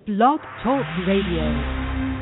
Blog Talk Radio.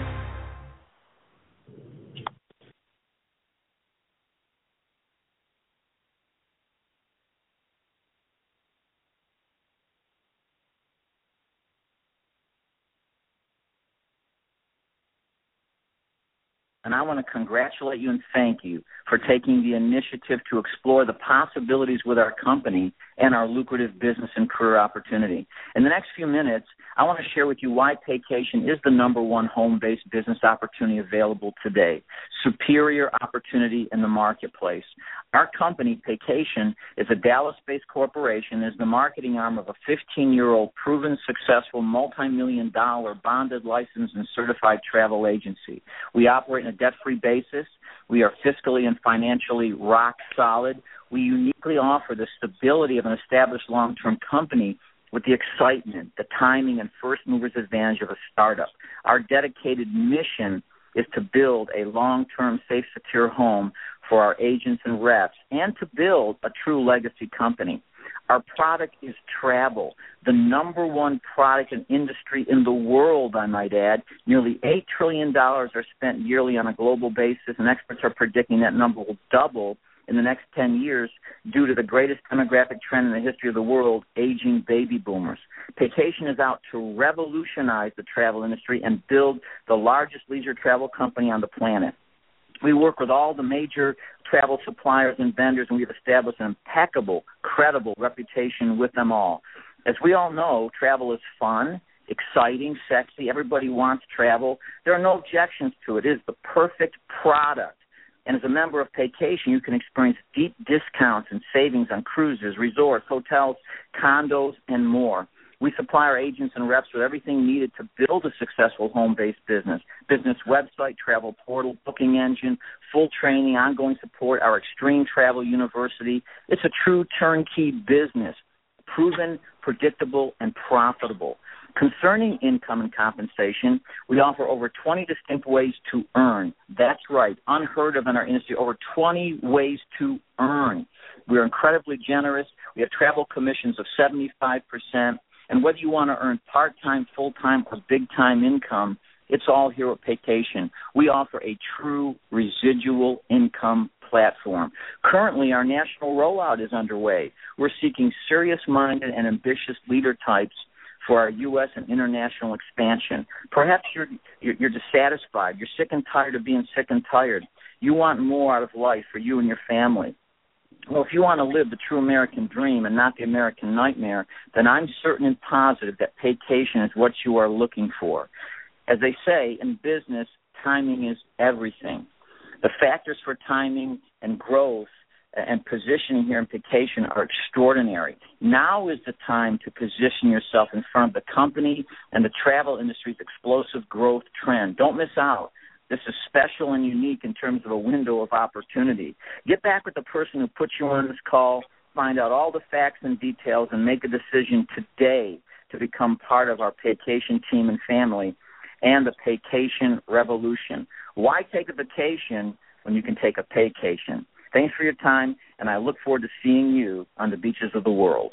And I want to congratulate you and thank you for taking the initiative to explore the possibilities with our company and our lucrative business and career opportunity. In the next few minutes, I want to share with you why Paycation is the number one home-based business opportunity available today. Superior opportunity in the marketplace. Our company, Paycation, is a Dallas-based corporation, is the marketing arm of a 15-year-old proven successful multi-million-dollar bonded, licensed, and certified travel agency. We operate on a debt-free basis. We are fiscally and financially rock solid. We uniquely offer the stability of an established long-term company with the excitement, the timing, and first mover's advantage of a startup. Our dedicated mission is to build a long-term, safe, secure home for our agents and reps and to build a true legacy company. Our product is travel, the number one product and industry in the world, I might add. Nearly $8 trillion are spent yearly on a global basis, and experts are predicting that number will double in the next 10 years due to the greatest demographic trend in the history of the world, aging baby boomers. Paycation is out to revolutionize the travel industry and build the largest leisure travel company on the planet. We work with all the major travel suppliers and vendors, and we've established an impeccable, credible reputation with them all. As we all know, travel is fun, exciting, sexy. Everybody wants travel. There are no objections to it. It is the perfect product. And as a member of Paycation, you can experience deep discounts and savings on cruises, resorts, hotels, condos, and more. We supply our agents and reps with everything needed to build a successful home-based business website, travel portal, booking engine, full training, ongoing support, our Extreme Travel University. It's a true turnkey business, proven, predictable, and profitable. Concerning income and compensation, we offer over 20 distinct ways to earn. That's right, unheard of in our industry, over 20 ways to earn. We're incredibly generous. We have travel commissions of 75%. And whether you want to earn part-time, full-time, or big-time income, it's all here at Paycation. We offer a true residual income platform. Currently, our national rollout is underway. We're seeking serious-minded and ambitious leader types for our U.S. and international expansion. Perhaps you're dissatisfied. You're sick and tired of being sick and tired. You want more out of life for you and your family. Well, if you want to live the true American dream and not the American nightmare, then I'm certain and positive that Paycation is what you are looking for. As they say, in business, timing is everything. The factors for timing and growth and positioning here in Paycation are extraordinary. Now is the time to position yourself in front of the company and the travel industry's explosive growth trend. Don't miss out. This is special and unique in terms of a window of opportunity. Get back with the person who put you on this call, find out all the facts and details, and make a decision today to become part of our Paycation team and family and the Paycation revolution. Why take a vacation when you can take a Paycation? Thanks for your time, and I look forward to seeing you on the beaches of the world.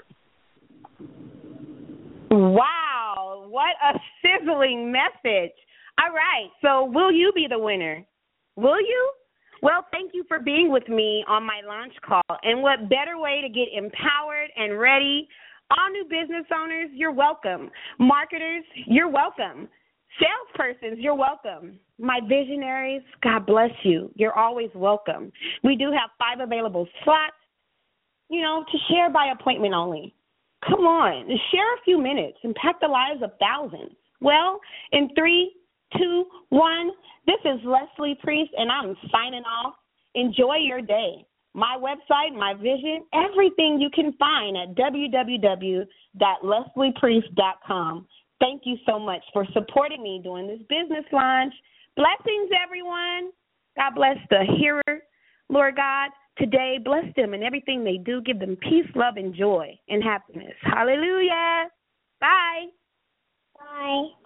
Wow, what a sizzling message. All right, so will you be the winner? Will you? Well, thank you for being with me on my launch call. And what better way to get empowered and ready? All new business owners, you're welcome. Marketers, you're welcome. Salespersons, you're welcome. My visionaries, God bless you. You're always welcome. We do have 5 available slots, to share by appointment only. Come on, share a few minutes, impact the lives of thousands. Well, in 3, 2, 1, this is Leslie Priest, and I'm signing off. Enjoy your day. My website, my vision, everything you can find at www.lesliepriest.com. Thank you so much for supporting me during this business launch. Blessings, everyone. God bless the hearer. Lord God, today, bless them in everything they do. Give them peace, love, and joy and happiness. Hallelujah. Bye. Bye.